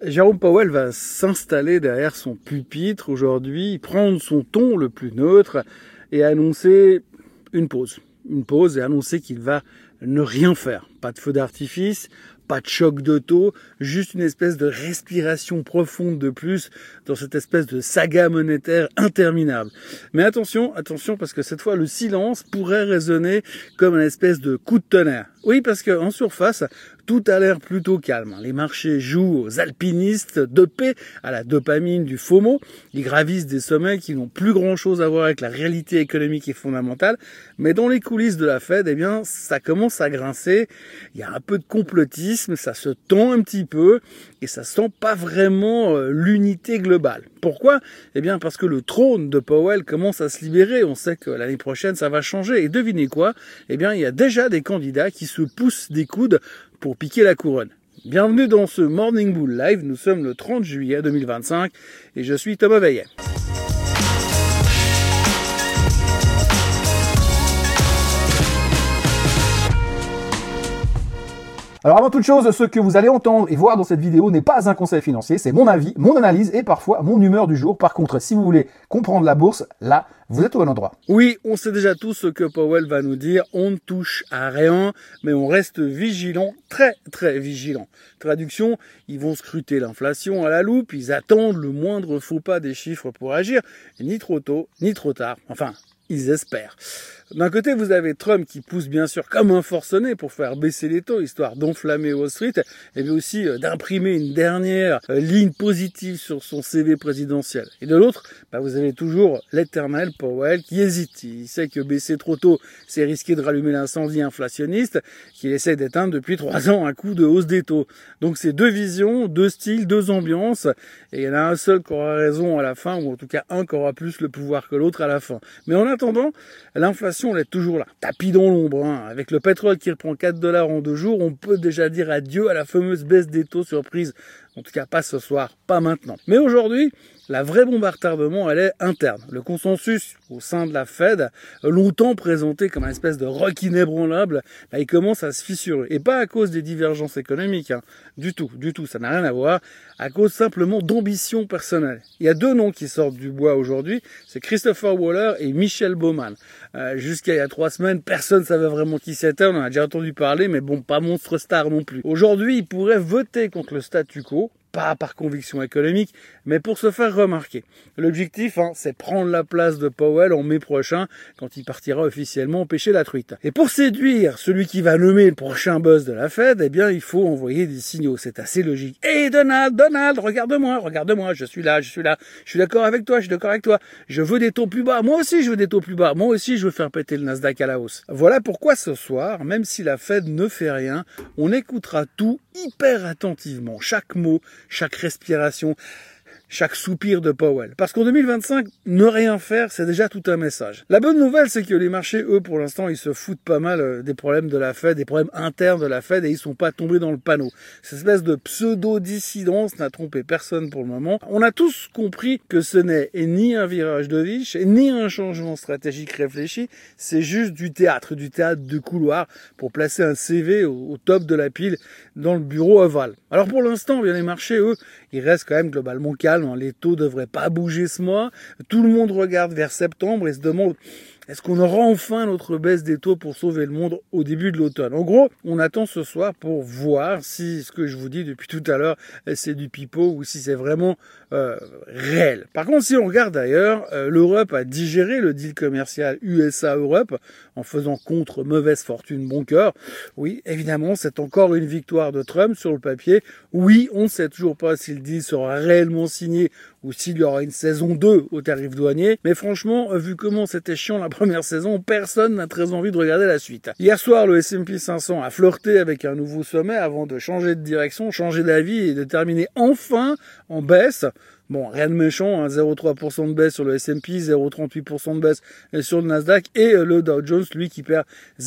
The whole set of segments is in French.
Jérôme Powell va s'installer derrière son pupitre aujourd'hui, prendre son ton le plus neutre et annoncer une pause. Une pause et annoncer qu'il va ne rien faire. Pas de feu d'artifice, pas de choc de taux, juste une espèce de respiration profonde de plus dans cette espèce de saga monétaire interminable. Mais attention, parce que cette fois, le silence pourrait résonner comme une espèce de coup de tonnerre. Oui, parce qu'en surface, tout a l'air plutôt calme. Les marchés jouent aux alpinistes dopés à la dopamine du FOMO. Ils gravissent des sommets qui n'ont plus grand-chose à voir avec la réalité économique et fondamentale. Mais dans les coulisses de la Fed, eh bien, ça commence à grincer. Il y a un peu de complotisme, ça se tend un petit peu et ça sent pas vraiment l'unité globale. Pourquoi? Eh bien, parce que le trône de Powell commence à se libérer. On sait que l'année prochaine, ça va changer. Et devinez quoi? Eh bien, il y a déjà des candidats qui se poussent des coudes pour piquer la couronne. Bienvenue dans ce Morning Bull Live. Nous sommes le 30 juillet 2025 et je suis Thomas Veillet. Alors avant toute chose, ce que vous allez entendre et voir dans cette vidéo n'est pas un conseil financier, c'est mon avis, mon analyse et parfois mon humeur du jour. Par contre, si vous voulez comprendre la bourse, là, vous êtes au bon endroit. Oui, on sait déjà tous ce que Powell va nous dire, on ne touche à rien, mais on reste vigilant, très très vigilant. Traduction, ils vont scruter l'inflation à la loupe, ils attendent le moindre faux pas des chiffres pour agir, ni trop tôt, ni trop tard, enfin, ils espèrent. D'un côté, vous avez Trump qui pousse bien sûr comme un forcené pour faire baisser les taux, histoire d'enflammer Wall Street, et aussi d'imprimer une dernière ligne positive sur son CV présidentiel. Et de l'autre, vous avez toujours l'éternel Powell qui hésite. Il sait que baisser trop tôt, c'est risquer de rallumer l'incendie inflationniste qu'il essaie d'éteindre depuis 3 ans à coup de hausse des taux. Donc c'est deux visions, deux styles, deux ambiances, et il y en a un seul qui aura raison à la fin, ou en tout cas un qui aura plus le pouvoir que l'autre à la fin. Mais en attendant, l'inflation elle est toujours là, tapis dans l'ombre. Avec le pétrole qui reprend 4 $ en 2 jours, on peut déjà dire adieu à la fameuse baisse des taux surprise. En tout cas, pas ce soir, pas maintenant. Mais aujourd'hui, la vraie bombe à retardement, elle est interne. Le consensus au sein de la Fed, longtemps présenté comme une espèce de roc inébranlable, il commence à se fissurer. Et pas à cause des divergences économiques, du tout, ça n'a rien à voir, à cause simplement d'ambition personnelle. Il y a deux noms qui sortent du bois aujourd'hui, c'est Christopher Waller et Michelle Bowman. Jusqu'à il y a 3 semaines, personne ne savait vraiment qui c'était, on en a déjà entendu parler, mais bon, pas monstre star non plus. Aujourd'hui, ils pourraient voter contre le statu quo, pas par conviction économique, mais pour se faire remarquer. L'objectif, c'est prendre la place de Powell en mai prochain, quand il partira officiellement pêcher la truite. Et pour séduire celui qui va nommer le prochain boss de la Fed, eh bien, il faut envoyer des signaux. C'est assez logique. Hey Donald, regarde-moi, je suis là, je suis d'accord avec toi, je veux des taux plus bas, moi aussi je veux des taux plus bas, moi aussi je veux faire péter le Nasdaq à la hausse. Voilà pourquoi ce soir, même si la Fed ne fait rien, on écoutera tout hyper attentivement, chaque mot, chaque respiration, chaque soupir de Powell. Parce qu'en 2025, ne rien faire, c'est déjà tout un message. La bonne nouvelle, c'est que les marchés, eux, pour l'instant, ils se foutent pas mal des problèmes de la Fed, des problèmes internes de la Fed, et ils sont pas tombés dans le panneau. Cette espèce de pseudo-dissidence n'a trompé personne pour le moment. On a tous compris que ce n'est ni un virage de riche, ni un changement stratégique réfléchi, c'est juste du théâtre de couloir pour placer un CV au top de la pile dans le bureau ovale. Alors pour l'instant, bien les marchés, eux, ils restent quand même globalement calmes. Les taux devraient pas bouger ce mois. Tout le monde regarde vers septembre et se demande est-ce qu'on aura enfin notre baisse des taux pour sauver le monde au début de l'automne. En gros, on attend ce soir pour voir si ce que je vous dis depuis tout à l'heure, c'est du pipeau ou si c'est vraiment réel. Par contre, si on regarde ailleurs, l'Europe a digéré le deal commercial USA-Europe en faisant contre mauvaise fortune bon cœur. Oui, évidemment, c'est encore une victoire de Trump sur le papier. Oui, on ne sait toujours pas si le deal sera réellement signé ou s'il y aura une saison 2 au tarif douanier. Mais franchement, vu comment c'était chiant la première saison, personne n'a très envie de regarder la suite. Hier soir, le S&P 500 a flirté avec un nouveau sommet avant de changer de direction, changer d'avis et de terminer enfin en baisse. Bon, rien de méchant, hein, 0,3% de baisse sur le S&P, 0,38% de baisse sur le Nasdaq, et le Dow Jones, lui, qui perd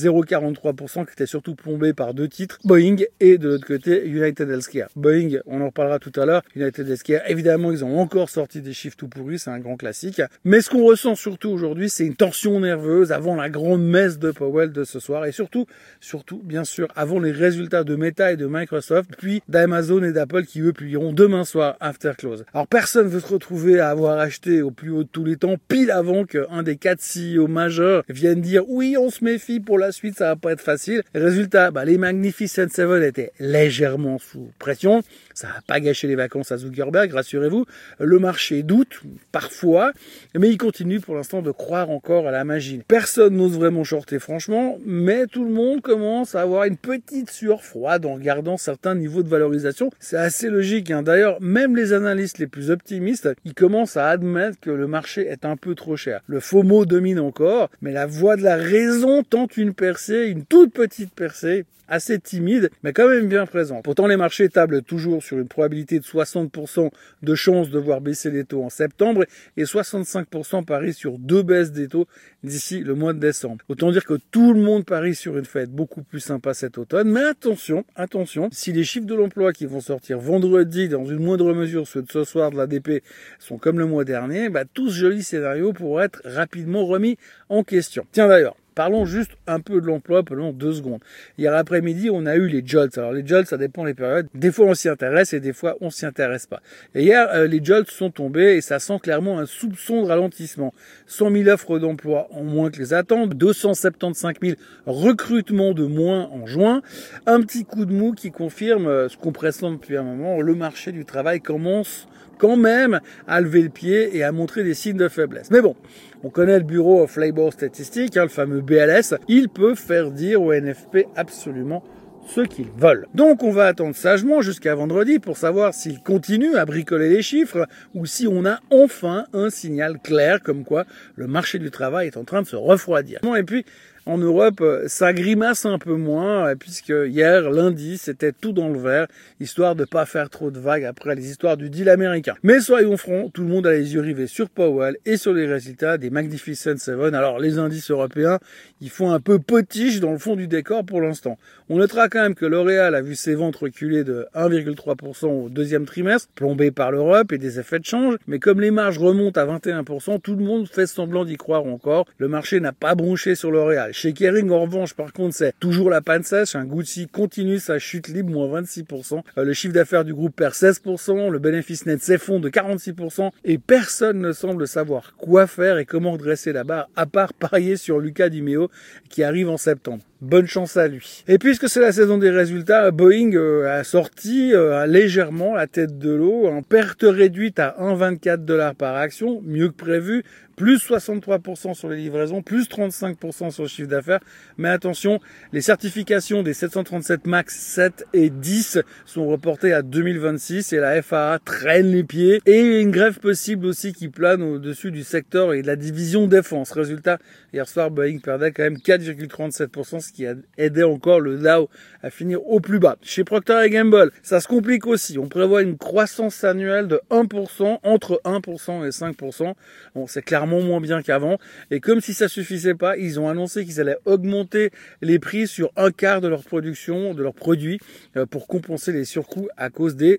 0,43%, qui était surtout plombé par deux titres, Boeing et de l'autre côté, United Healthcare. Boeing, on en reparlera tout à l'heure, United Healthcare, évidemment, ils ont encore sorti des chiffres tout pourris, c'est un grand classique. Mais ce qu'on ressent surtout aujourd'hui, c'est une tension nerveuse avant la grande messe de Powell de ce soir, et surtout, bien sûr, avant les résultats de Meta et de Microsoft, puis d'Amazon et d'Apple qui, eux, publieront demain soir, after close. Alors, personne veut se retrouver à avoir acheté au plus haut de tous les temps, pile avant qu'un des 4 CEO majeurs vienne dire « Oui, on se méfie pour la suite, ça va pas être facile ». Résultat, les Magnificent Seven étaient légèrement sous pression. Ça va pas gâcher les vacances à Zuckerberg, rassurez-vous. Le marché doute, parfois, mais il continue pour l'instant de croire encore à la magie. Personne n'ose vraiment shorter franchement, mais tout le monde commence à avoir une petite sueur froide en regardant certains niveaux de valorisation. C'est assez logique, hein. D'ailleurs, même les analystes les plus optimistes, ils commencent à admettre que le marché est un peu trop cher. Le FOMO domine encore, mais la voix de la raison tente une percée, une toute petite percée, assez timide, mais quand même bien présente. Pourtant, les marchés tablent toujours sur une probabilité de 60% de chance de voir baisser les taux en septembre et 65% parient sur 2 baisses des taux d'ici le mois de décembre. Autant dire que tout le monde parie sur une fête beaucoup plus sympa cet automne, mais attention, si les chiffres de l'emploi qui vont sortir vendredi, dans une moindre mesure ceux de ce soir de l'ADP, sont comme le mois dernier, tout ce joli scénario pourrait être rapidement remis en question. Tiens d'ailleurs, parlons juste un peu de l'emploi pendant 2 secondes. Hier après-midi, on a eu les JOLTS. Alors les JOLTS, ça dépend des périodes. Des fois, on s'y intéresse et des fois, on s'y intéresse pas. Et hier, les JOLTS sont tombés et ça sent clairement un soupçon de ralentissement. 100 000 offres d'emploi en moins que les attentes, 275 000 recrutements de moins en juin. Un petit coup de mou qui confirme ce qu'on pressent depuis un moment. Le marché du travail commence quand même à lever le pied et à montrer des signes de faiblesse. Mais bon, on connaît le Bureau of Labor Statistics, le fameux BLS. Il peut faire dire au NFP absolument ce qu'ils veulent. Donc on va attendre sagement jusqu'à vendredi pour savoir s'ils continuent à bricoler les chiffres ou si on a enfin un signal clair comme quoi le marché du travail est en train de se refroidir. Et puis, en Europe, ça grimace un peu moins, puisque hier, lundi, c'était tout dans le vert, histoire de pas faire trop de vagues après les histoires du deal américain. Mais soyons francs, tout le monde a les yeux rivés sur Powell et sur les résultats des Magnificent Seven. Alors, les indices européens, ils font un peu potiche dans le fond du décor pour l'instant. On notera quand même que L'Oréal a vu ses ventes reculer de 1,3% au deuxième trimestre, plombé par l'Europe et des effets de change. Mais comme les marges remontent à 21%, tout le monde fait semblant d'y croire encore. Le marché n'a pas bronché sur L'Oréal. Chez Kering, en revanche, par contre, c'est toujours la panne sèche. Gucci continue sa chute libre, moins 26%. Le chiffre d'affaires du groupe perd 16%. Le bénéfice net s'effondre de 46%. Et personne ne semble savoir quoi faire et comment redresser la barre, à part parier sur Luca Di Meo, qui arrive en septembre. Bonne chance à lui. Et puisque c'est la saison des résultats, Boeing a sorti légèrement la tête de l'eau, en perte réduite à 1,24$ par action, mieux que prévu, plus 63% sur les livraisons, plus 35% sur le chiffre d'affaires. Mais attention, les certifications des 737 MAX 7 et 10 sont reportées à 2026 et la FAA traîne les pieds. Et une grève possible aussi qui plane au-dessus du secteur et de la division défense. Résultat, hier soir, Boeing perdait quand même 4,37%, ce qui a aidé encore le Dow à finir au plus bas. Chez Procter & Gamble, ça se complique aussi. On prévoit une croissance annuelle de 1%, entre 1% et 5%. Bon, c'est clairement moins bien qu'avant. Et comme si ça suffisait pas, ils ont annoncé qu'ils allaient augmenter les prix sur un quart de leur production, de leurs produits, pour compenser les surcoûts à cause des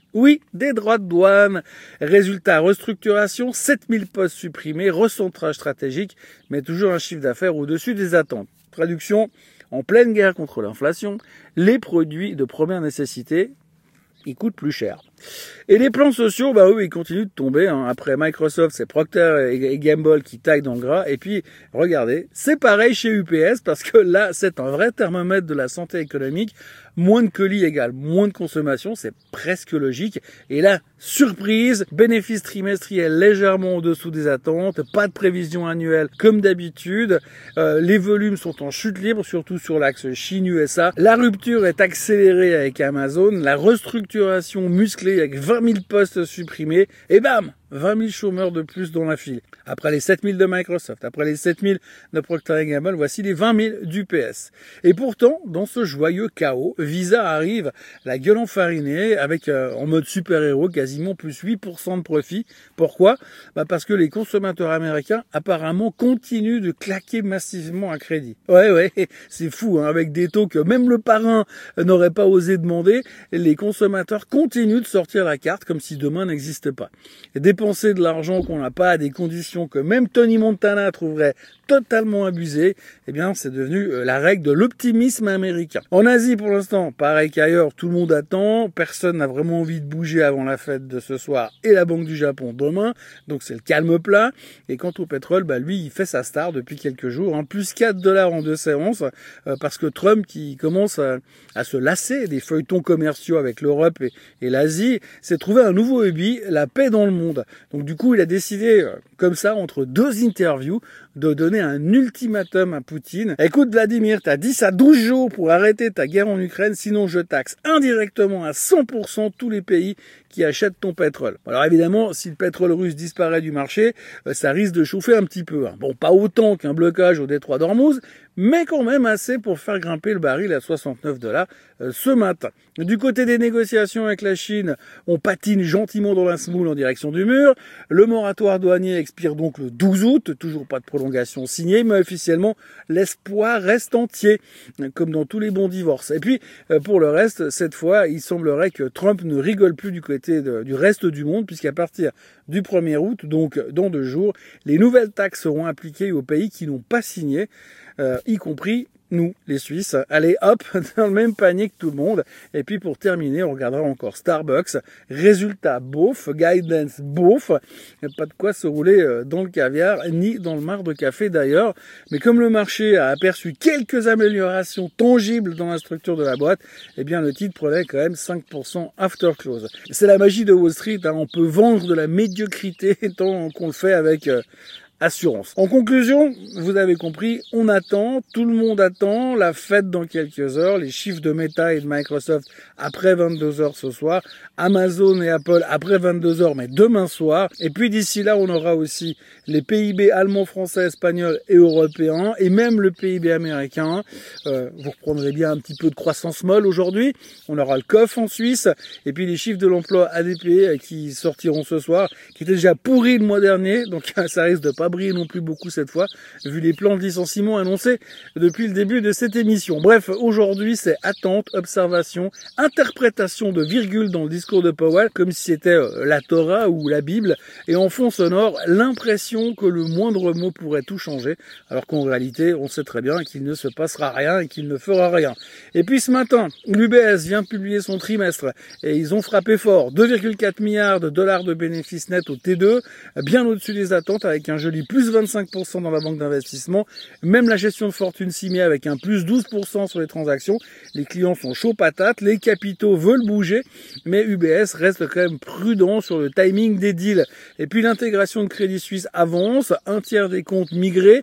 droits de douane. Résultat, restructuration, 7000 postes supprimés, recentrage stratégique, mais toujours un chiffre d'affaires au-dessus des attentes. Traduction, en pleine guerre contre l'inflation, les produits de première nécessité, ils coûtent plus cher. Et les plans sociaux, eux, ils continuent de tomber. Après Microsoft, c'est Procter et Gamble qui taillent dans le gras. Et puis, regardez, c'est pareil chez UPS, parce que là, c'est un vrai thermomètre de la santé économique. Moins de colis égale moins de consommation, c'est presque logique. Et là, surprise, bénéfice trimestriel légèrement au-dessous des attentes, pas de prévision annuelle comme d'habitude. Les volumes sont en chute libre, surtout sur l'axe Chine-USA. La rupture est accélérée avec Amazon, la restructuration musclée avec 20 000 postes supprimés, et bam, 20 000 chômeurs de plus dans la file. Après les 7 000 de Microsoft, après les 7 000 de Procter & Gamble, voici les 20 000 d'UPS. Et pourtant, dans ce joyeux chaos, Visa arrive la gueule enfarinée avec, en mode super-héros, quasiment plus 8% de profit. Pourquoi? Parce que les consommateurs américains, apparemment, continuent de claquer massivement à crédit. Ouais, c'est fou, hein, avec des taux que même le parrain n'aurait pas osé demander, les consommateurs continuent de sortir la carte comme si demain n'existait pas. Et dépenser de l'argent qu'on n'a pas à des conditions que même Tony Montana trouverait totalement abusées, eh bien, c'est devenu la règle de l'optimisme américain. En Asie, pour l'instant, pareil qu'ailleurs, tout le monde attend, personne n'a vraiment envie de bouger avant la fête de ce soir et la Banque du Japon demain, donc c'est le calme plat. Et quant au pétrole, lui, il fait sa star depuis quelques jours, hein, plus 4 $ en 2 séances, parce que Trump, qui commence à se lasser des feuilletons commerciaux avec l'Europe et l'Asie, s'est trouvé un nouveau hobby, la paix dans le monde. Donc du coup, il a décidé, comme ça, entre deux interviews, de donner un ultimatum à Poutine. Écoute Vladimir, t'as 10 à 12 jours pour arrêter ta guerre en Ukraine, sinon je taxe indirectement à 100% tous les pays qui achètent ton pétrole. Alors évidemment, si le pétrole russe disparaît du marché, ça risque de chauffer un petit peu. Bon, pas autant qu'un blocage au détroit d'Ormuz, mais quand même assez pour faire grimper le baril à 69 $ ce matin. Du côté des négociations avec la Chine, on patine gentiment dans la semoule en direction du mur. Le moratoire douanier expire donc le 12 août, toujours pas de prolongation signée, mais officiellement, l'espoir reste entier, comme dans tous les bons divorces. Et puis, pour le reste, cette fois, il semblerait que Trump ne rigole plus du côté du reste du monde, puisqu'à partir du 1er août, donc dans 2 jours, les nouvelles taxes seront appliquées aux pays qui n'ont pas signé, y compris nous, les Suisses. Allez, hop, dans le même panier que tout le monde. Et puis pour terminer, on regardera encore Starbucks. Résultat beauf, guidance beauf. Pas de quoi se rouler dans le caviar, ni dans le marc de café d'ailleurs. Mais comme le marché a aperçu quelques améliorations tangibles dans la structure de la boîte, eh bien le titre prenait quand même 5% after close. C'est la magie de Wall Street, hein. On peut vendre de la médiocrité tant qu'on le fait avec assurance. En conclusion, vous avez compris, on attend, tout le monde attend, la fête dans quelques heures, les chiffres de Meta et de Microsoft après 22 h ce soir, Amazon et Apple après 22 h mais demain soir, et puis d'ici là, on aura aussi les PIB allemands, français, espagnols et européens, et même le PIB américain. Vous reprendrez bien un petit peu de croissance molle aujourd'hui, on aura le COF en Suisse, et puis les chiffres de l'emploi ADP qui sortiront ce soir, qui étaient déjà pourris le mois dernier, donc ça risque de pas briller non plus beaucoup cette fois, vu les plans de licenciement annoncés depuis le début de cette émission. Bref, aujourd'hui, c'est attente, observation, interprétation de virgule dans le discours de Powell, comme si c'était la Torah ou la Bible, et en fond sonore, l'impression que le moindre mot pourrait tout changer, alors qu'en réalité, on sait très bien qu'il ne se passera rien et qu'il ne fera rien. Et puis ce matin, l'UBS vient publier son trimestre, et ils ont frappé fort, 2,4 milliards de dollars de bénéfices nets au T2, bien au-dessus des attentes, avec un joli plus 25% dans la banque d'investissement. Même la gestion de fortune s'y met avec un plus 12% sur les transactions. Les clients sont chauds patates, les capitaux veulent bouger, mais UBS reste quand même prudent sur le timing des deals. Et puis l'intégration de Crédit Suisse avance, un tiers des comptes migrés,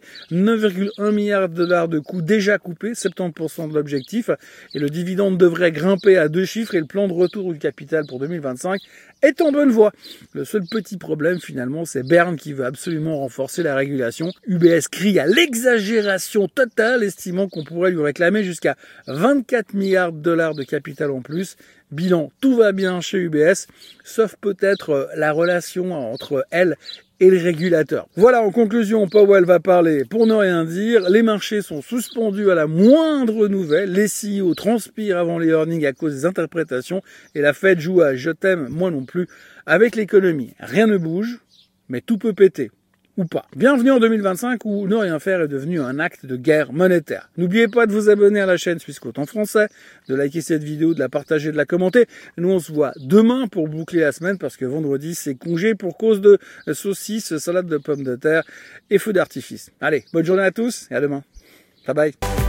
9,1 milliards de dollars de coûts déjà coupés, 70% de l'objectif, et le dividende devrait grimper à 2 chiffres et le plan de retour du capital pour 2025 est en bonne voie. Le seul petit problème finalement, c'est Berne qui veut absolument renforcer la régulation. UBS crie à l'exagération totale, estimant qu'on pourrait lui réclamer jusqu'à 24 milliards de dollars de capital en plus. Bilan, tout va bien chez UBS, sauf peut-être la relation entre elle et le régulateur. Voilà, en conclusion, Powell va parler pour ne rien dire. Les marchés sont suspendus à la moindre nouvelle. Les CEO transpirent avant les earnings à cause des interprétations. Et la Fed joue à je t'aime, moi non plus. Avec l'économie, rien ne bouge, mais tout peut péter. Ou pas. Bienvenue en 2025 où ne rien faire est devenu un acte de guerre monétaire. N'oubliez pas de vous abonner à la chaîne Swissquote en français, de liker cette vidéo, de la partager, de la commenter. Nous on se voit demain pour boucler la semaine parce que vendredi c'est congé pour cause de saucisses, salade de pommes de terre et feux d'artifice. Allez, bonne journée à tous et à demain. Bye bye.